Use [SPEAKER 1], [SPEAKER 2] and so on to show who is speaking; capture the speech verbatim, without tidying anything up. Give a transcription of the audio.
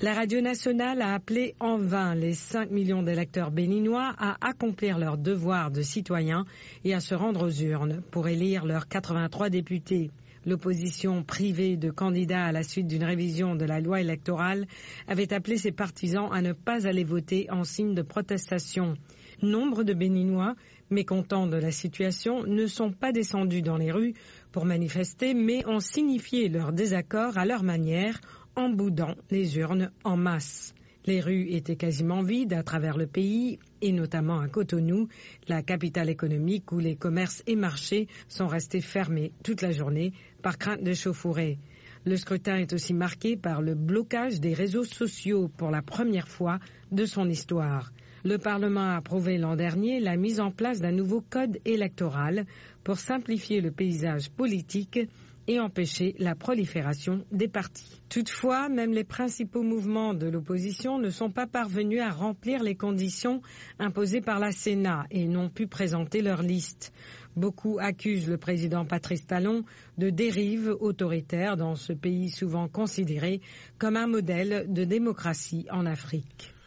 [SPEAKER 1] La radio nationale a appelé en vain les cinq millions d'électeurs béninois à accomplir leur devoir de citoyens et à se rendre aux urnes pour élire leurs quatre-vingt-trois députés. L'opposition privée de candidats à la suite d'une révision de la loi électorale avait appelé ses partisans à ne pas aller voter en signe de protestation. Nombre de Béninois, mécontents de la situation, ne sont pas descendus dans les rues pour manifester, mais ont signifié leur désaccord à leur manière, en boudant les urnes en masse. Les rues étaient quasiment vides à travers le pays, et notamment à Cotonou, la capitale économique où les commerces et marchés sont restés fermés toute la journée par crainte de chauffourée. Le scrutin est aussi marqué par le blocage des réseaux sociaux pour la première fois de son histoire. Le Parlement a approuvé l'an dernier la mise en place d'un nouveau code électoral pour simplifier le paysage politique et empêcher la prolifération des partis. Toutefois, même les principaux mouvements de l'opposition ne sont pas parvenus à remplir les conditions imposées par la Sénat et n'ont pu présenter leur liste. Beaucoup accusent le président Patrice Talon de dérive autoritaire dans ce pays souvent considéré comme un modèle de démocratie en Afrique.